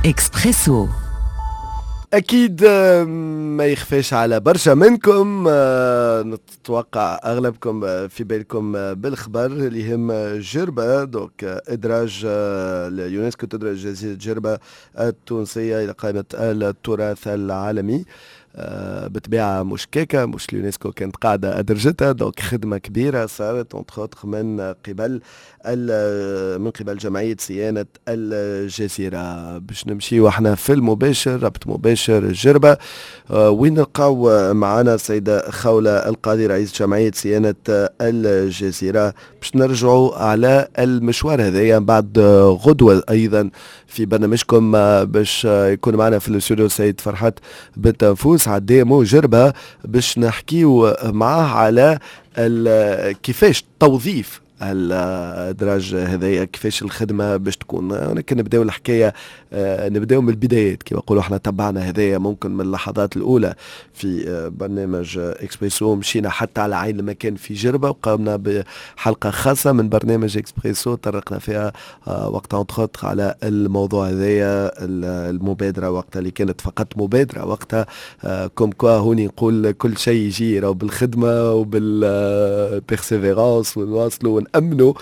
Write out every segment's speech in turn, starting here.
إكسبريسو. أكيد ما يخفاش على برشا منكم، نتوقع أغلبكم في بالكم بالخبر اللي يهم جربة. دوك إدراج اليونسكو تدرج جزيرة جربة التونسية إلى قائمة التراث العالمي. بطبيعة مش كيكا، مش اليونسكو كانت قاعدة أدرجتها. دوك خدمة كبيرة صارت من قبل جمعية صيانة الجزيرة. باش نمشي واحنا في المباشر، ربط مباشر جربة، وين نلقاو معنا السيدة خولة القاضي رئيس جمعية صيانة الجزيرة، باش نرجعوا على المشوار هذايا بعد غدوة أيضا في برنامجكم. باش يكون معنا في الاستوديو السيد فرحات بالتنفوس عدامو جربة، باش نحكيو معاه على كيفاش توظيف الدراج هذايا، كيفاش الخدمة باش تكون. ولكن نبداو الحكاية، نبداو من البدايات كما نقولوا احنا. تبعنا هذايا ممكن من اللحظات الأولى في برنامج إكسبريسو، مشينا حتى على عين المكان في جربة، وقامنا بحلقة خاصة من برنامج إكسبريسو طرقنا فيها وقتها على الموضوع هذايا، المبادرة وقتها اللي كانت فقط مبادرة وقتها. كوم كوا هوني نقول كل شيء يجي راهو بالخدمة وبالبيرسيفيرانس، ونواصلوا ونأمنوا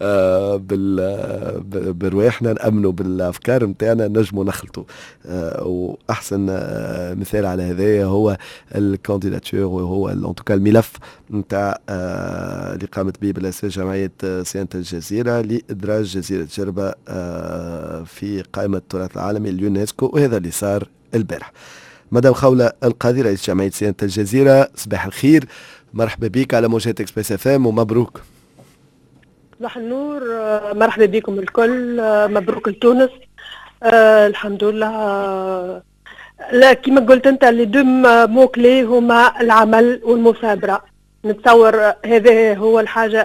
برواحنا، نأمنوا بالأفكار متاعنا، نجموا نخلطوا. وأحسن مثال على هذا هو الكانديداتور، وهو انتوكا الملف نتاع اللي قامت به بالأساس جمعية صيانة الجزيرة لإدراج جزيرة جربة في قائمة التراث العالمي اليونسكو، وهذا اللي صار البارح. مدام خولة القاضي رئيس جمعية صيانة الجزيرة، صباح الخير، مرحبا بك على موجات اكسبريس اف ام، ومبروك. صباح النور، مرحبا بكم الكل، مبروك لتونس. الحمد لله. لا كما قلت انت، لي دو مو كلي هما العمل والمثابرة. نتصور هذا هو الحاجة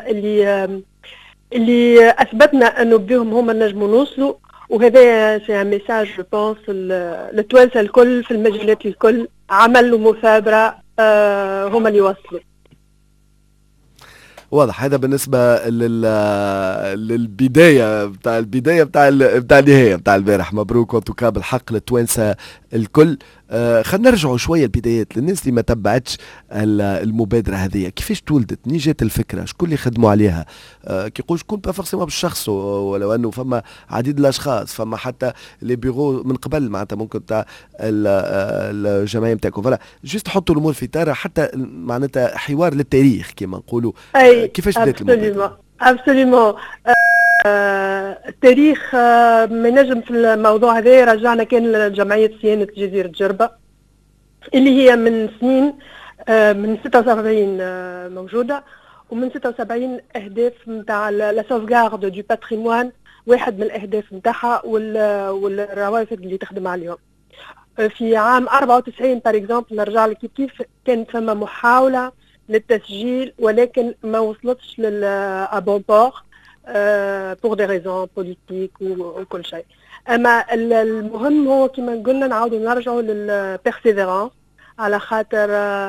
اللي اثبتنا انه بهم هما نجموا نوصلوا، وهذا سي ان ميساج جو بونس للتوانسه الكل في المجالات الكل، عمل ومثابرة هما اللي وصلوا. واضح. هذا بالنسبة للبداية بتاع النهاية بتاع البارح. مبروك وانتوكا بالحق للتوانسة الكل. خلينا نرجعوا شوية البدايات للناس اللي ما تبعتش المبادرة هذه. كيفاش تولدت؟ ني جات الفكرة؟ شكون اللي خدموا عليها؟ كي يقول شكون با فورسيمون بالشخص، ولو انه فما عديد الاشخاص، فما حتى لي بيرو من قبل معناتها ممكن تاع الجمعية نتاعكم. فلا جست حطوا الامور في اطار حتى معناتها حوار للتاريخ كما نقولوا. كيفاش بدات المبادرة؟ ابسوليومون. التاريخ ما نجم في الموضوع هذا. رجعنا كان لجمعية صيانة جزيرة جربة اللي هي من سنين، من 76 موجودة، ومن 76 أهداف نتاع لا سوفغارد دو باتريموان، واحد من الأهداف نتاعها والروافد اللي تخدم عليهم. في عام 94 بار اكزومبل، نرجع لك كيف كانت ثم محاولة للتسجيل، ولكن ما وصلتش للابون بور pour des raisons politiques وكل شيء. اما المهم هو كما قلنا نعاودوا نرجعوا للبيرسيفيرانس، على خاطر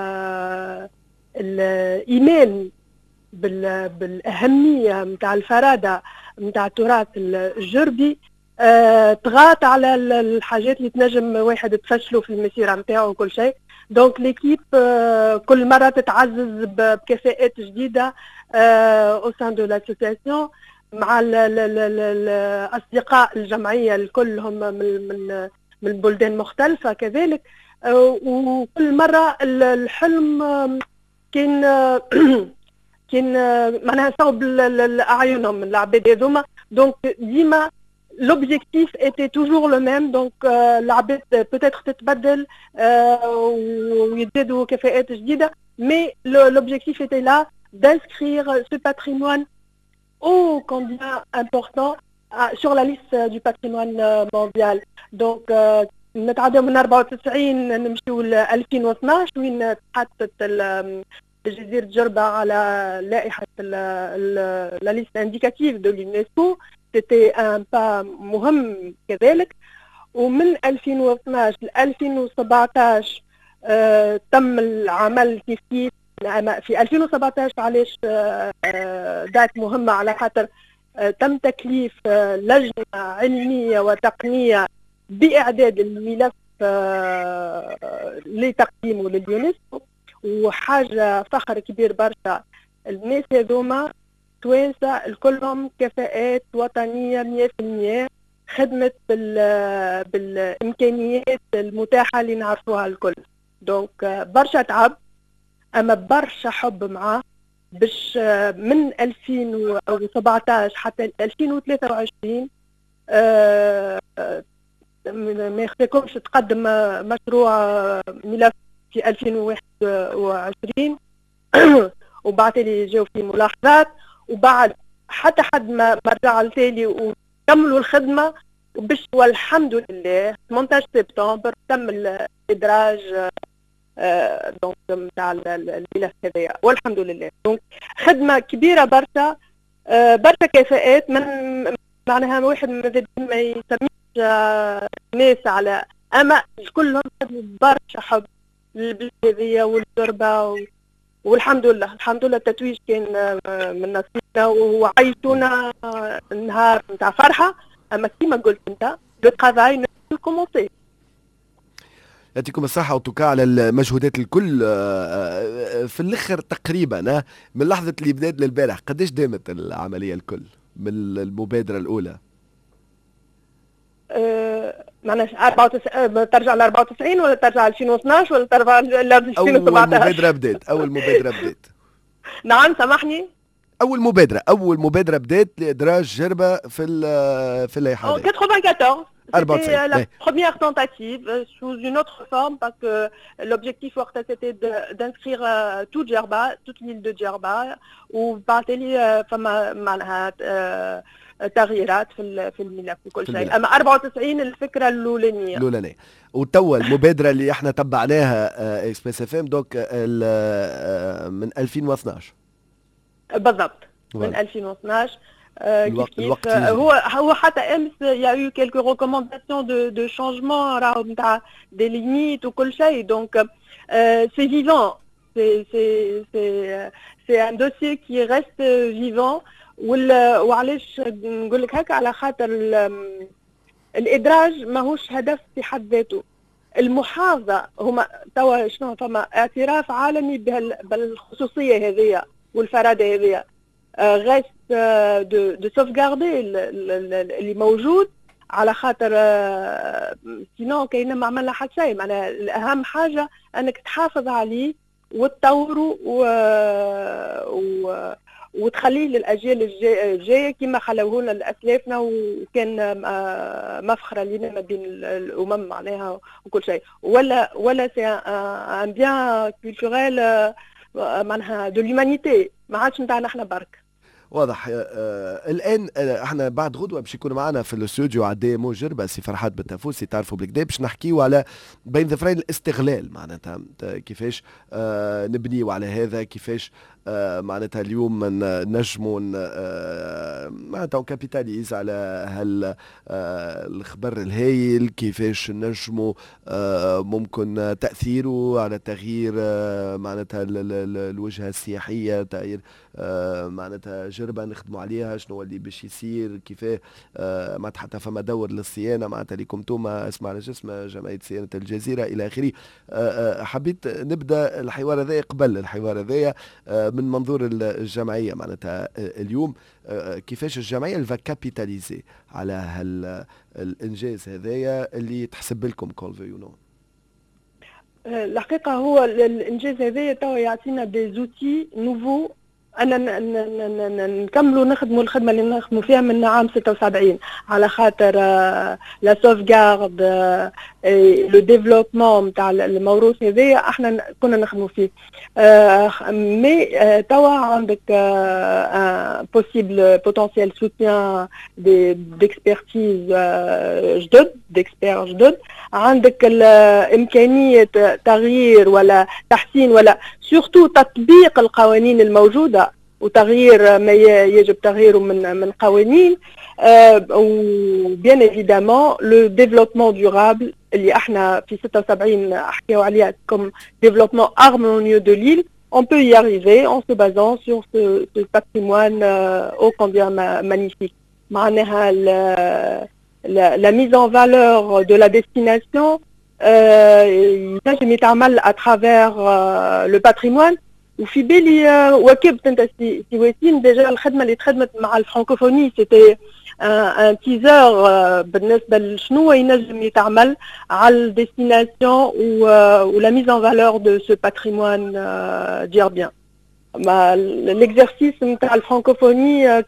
الايمان بالاهميه نتاع الفراده نتاع التراث الجربي طغات على الحاجات اللي تنجم واحد تفشلوا في المسيره نتاعو وكل شيء. دونك ليكيب كل مره تتعزز بكفاءات جديده او سان دو لاسوسياسيون، مع الاصدقاء الجمعيه الكل هم من بلدان مختلفه كذلك. وكل مره الحلم كان كان معناها صوب اعينهم العباد هذوما. دونك ديما l'objectif était toujours le même. donc العباد peut-être تتبدل ويزيدوا كفاءات جديده، mais l'objectif était là d'inscrire ce patrimoine ô combien important sur la liste du patrimoine mondial. donc نتعداو من 94 نمشيو ل 2012 وين تحطت جزيرة جربة على لائحة la liste indicative de l'UNESCO. c'était un pas مهم كذلك. ومن 2012 ل 2017 تم العمل كيف في 2017. علاش دات مهمة؟ على خاطر تم تكليف لجنة علمية وتقنية باعداد الملف لتقديمه لليونسكو. وحاجه فخر كبير برشا، الناس هذوما توانسه الكلهم كفاءات وطنيه 100%، خدمت بالامكانيات المتاحه اللي نعرفوها الكل. دونك برشا تعب اما برشا حب معاه باش من 2017 حتى 2023 ما يخفيكمش تقدم مشروع ملف في 2021 وبعد اللي جاوا فيه ملاحظات، وبعد حتى حد ما رجع لتالي وكملوا الخدمه باش والحمد لله 18 سبتمبر تم الادراج دونك نتاع الملف هذايا والحمد لله. دونك خدمه كبيره برشا، برشا كفاءات من معناها واحد ما يسميش ناس على اما كلهم برشا حب للبلاد هذيا والتربه والحمد لله الحمد لله التتويج كان من نصيبنا وعيشونا نهار نتاع فرحه. اما كيما قلت انت لو طرافاي نو كومونسي. يعطيكم الصحة وتوكا على المجهودات الكل. في الأخر تقريبا من لحظة اللي بدات للبارح قديش دامت العملية الكل من المبادرة الأولى؟ معناها ترجع ل 94 ولا ترجع ل 2012 ولا ترجع ل 2017؟ أول مبادرة بدات نعم سامحني. أول مبادرة بدات لإدراج جربة في اللائحة. 94. 94. C'était la première tentative sous une autre forme parce que l'objectif c'était d'inscrire toute Djerba, toute l'île de Djerba وبعد لي فما معناها تغييرات في الملف وكل شيء. اما 94 الفكره الاولانيه. وتوا المبادره اللي احنا تبعناها اكس بي اس اف ام دوك من 2012 بالضبط. من 2012 الوقت هو حتى امس il y a eu quelques recommandations de changement راهو نتاع des limites وكل شيء. donc c'est vivant, c'est un dossier qui reste vivant. وعلاش نقول لك هكا؟ على خاطر الادراج ماهوش هدف في حد ذاته. المحافظه هما توا شنو فما اعتراف عالمي بالخصوصيه هذه والفرادة هذه. غاست دو سوفغاردي اللي موجود على خاطر سينو كاين ما عملنا حتى شيء. معناها الاهم حاجه انك تحافظ عليه وتطوره وتخليه للاجيال الجايه كما خلوه لنا اسلافنا، وكان مفخره لنا ما بين الامم معناها وكل شيء. ولا سي ان بيان كولتوريل معناها دو لومانيتي، ما عادش نتاعنا احنا برك. واضح. الان احنا بعد غدوه باش يكون معنا في الاستوديو عدي مو جربه سي فرحات بالتفوسي تعرفوا بالكدا باش نحكيو على بين ظفرين الاستغلال معناتها كيفاش نبنيو على هذا، كيفاش معناتها اليوم نجموا معناتها كابيتاليز على الخبر الهايل، كيفاش نجموا ممكن تأثيره على تغيير معناتها الوجهة السياحية، تغيير معناتها جربة نخدموا عليها، شنو اللي باش يصير، كيفاه معناتها حتى فما دور للصيانة معناتها اللي كنتوما اسمع على جسم جمعية صيانة الجزيرة إلى آخره. حبيت نبدأ الحوار هذا قبل الحوار هذا من منظور الجمعية معناتها اليوم كيفاش الجمعية اللي كابيتاليزي على الإنجاز هذايا اللي تحسب لكم كولفي يونو. الحقيقة هو الإنجاز هذايا توا يعطينا دي زوتي نوفو أنا نكملوا نخدموا الخدمة اللي نخدموا فيها من عام 76 على خاطر لا سوفغارد لو ديفلوبمون نتاع الموروث هذايا احنا كنا نخدموا فيه. مي توا عندك بوسيبل بوتنسيال سوتيان ديكسبرتيز جدد، ديكسبير جدد، عندك إمكانية تغيير ولا تحسين ولا سورتو تطبيق القوانين الموجودة وتغيير ما يجب تغييره من قوانين. وبيان ايفيدامون لو ديفلوبمون دورابل اللي احنا في 76 حكيوا عليها كوم ديفلوبمون harmonieux de l'île. On peut y arriver en se basant sur ce patrimoine ô combien magnifique. معناها la mise en valeur de la destination ينجم يتعمل à travers le patrimoine. وفي بالي واكبت انت سي واسيم ديجا الخدمه اللي تخدمت مع الفرانكوفوني سيتي ان تيزر بالنسبه لشنو ينجم يتعمل على الديستيناسيون ولا ميز ان فالور دو سو باتريمون جيربيان. ليكزارسيس نتاع الفرانكوفوني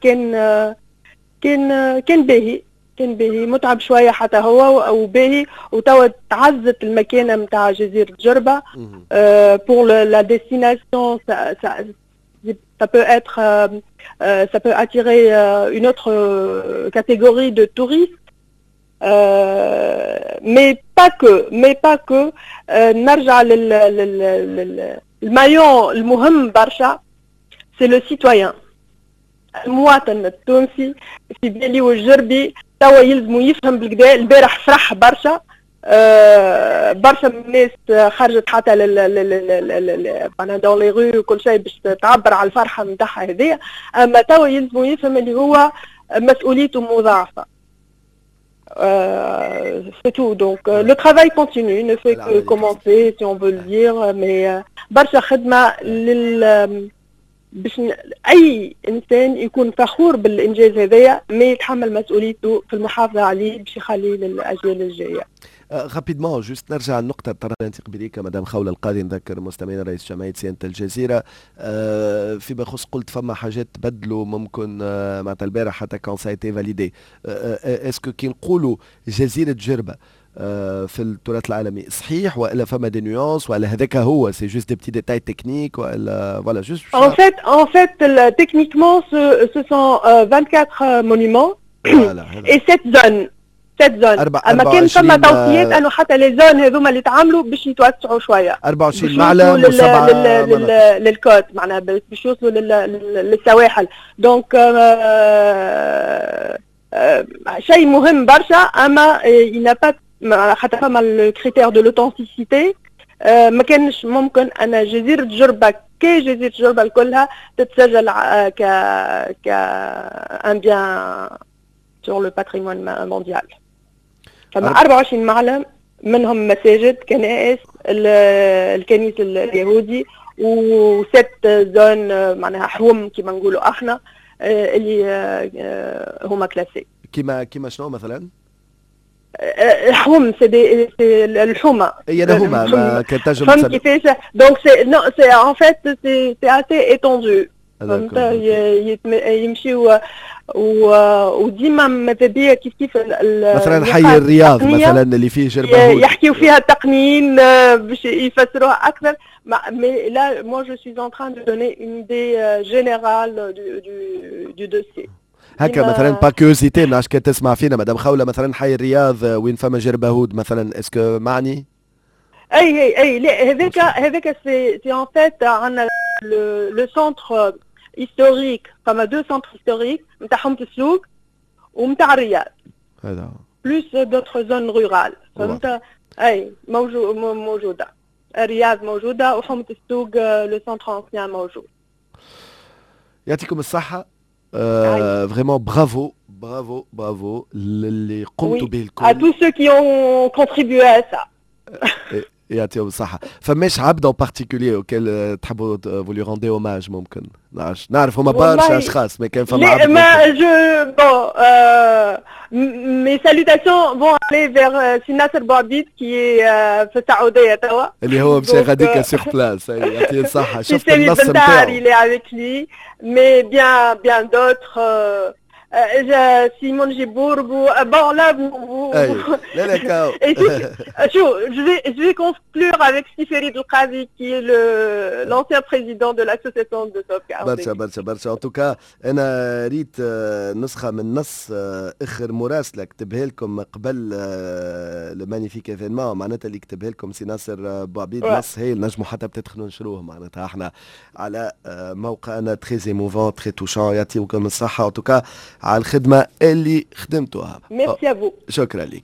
كان باهي، كان باهي متعب شويه حتى هو وباهي، وتوا تعزت المكانه نتاع جزيره جربه. Pour la destination, ça peut être, ça peut attirer une autre catégorie de touristes, mais pas que. نرجع المايون المهم برشا c'est le citoyen. المواطن التونسي في بالي والجربي توا يلزموا يفهم بالكدا. البارح فرح برشا، برشا من الناس خرجت حتى دون لي رو وكل شيء باش تعبر على الفرحه نتاعها هذيا. اما توا يلزموا يفهم اللي هو مسؤوليته مضاعفه. C'est tout. Donc le travail continue, ne fait que commencer si on veut le dire, mais برشا خدمه باش اي انسان يكون فخور بالانجاز هذايا، ما يتحمل مسؤوليته في المحافظه عليه باش يخليه للاجيال الجايه. رابيدمون جوست نرجع للنقطة طرحنا انت قبليك مدام خولة القاضي، نذكر مستمعينا رئيس جمعية سيانة الجزيرة فيما يخص قلت فما حاجات تبدلوا ممكن معناتها البارح حتى كون سا ايتي فاليدي. اسكو كي نقولوا جزيرة جربة في التراث العالمي صحيح ولا فما دي نيونس ولا هذاك هو سي جوست دي بتي ديتاي تكنيك ولا فوالا جوست en fait techniquement ce sont 24 monuments et 7 zones. 7 زون. اما كان فما توصيات انه حتى لي زون هذوما اللي تعملوا باش يتوسعوا شويه 24 معلم للكوت معناها باش يوصلوا للسواحل. دونك شيء مهم برشا. اما ينا با حتى فما الكريتير دو لوتنتيسيتي. ما كانش ممكن ان جزيره جربه كجزيره جربه كلها تتسجل ك ان بيان sur le patrimoine mondial. فما 24 معلم منهم مساجد، كنائس، الكنيس اليهودي، و7 زون معناها حوم كما نقولوا احنا اللي هما كلاسي. كيما شنو مثلا؟ حوم سي الحومه. هي هما كتجم فهمت كيفاش؟ دونك سي ان فيت سي اسي ايتوندو. فهمت يمشيو وديما ماذا بيا كيف مثلا حي الرياض مثلا اللي فيه جربهود يحكيوا فيها التقنيين باش يفسروها اكثر. مي لا مو جو سوي ان تران دو دوني اون ايدي جينيرال دو دوسي. هكا مثلا با كيوزيتي ناش كتسمع فينا مدام خولة مثلا حي الرياض وين فما جربهود مثلا اسكو معني؟ اي لا هذاك سي ان فيت عندنا لو سونتر historique, فما 2 centres historiques نتاع حومة السوق ونتاع الرياض. هذا plus d'autres zones rurales. فهمت؟ اي موجودة. الرياض موجودة وحومة السوق لو سونتر انسيان موجود. يعطيكم الصحة. Vraiment bravo اللي قمتوا به الكل. À tous ceux qui ont contribué à ça. يعطيهم الصحة. فماش عبد en particulier auquel تحبوا vous lui rendez hommage ممكن؟ نعرف هما برشا أشخاص ما كان فما عبد. mes salutations vont aller vers Sinasser Bouabid qui est في السعودية توا. اللي هو مشى غاديكا سيغ بلاس. يعطيه الصحة. شفت النص نتاعو. il est avec lui mais bien d'autres. Simone Gibourgou, bon là vous je vais conclure avec Siferi Doukavi qui est l'ancien président de l'association de sauvegarde. برشا en tout cas انا ريت نسخه من نص اخر مراسله كتبها لكم قبل لو مانيفيك ايفينمون معناتها اللي كتبها لكم سي ناصر بوعبيد. نص هي نجموا حتى بتدخلوا نشروه معناتها احنا على موقعنا تري ايموفون تري توشون. يعطيكم الصحه en tout cas على الخدمة اللي خدمتوها. ميرسي ا فو. شكرا لك.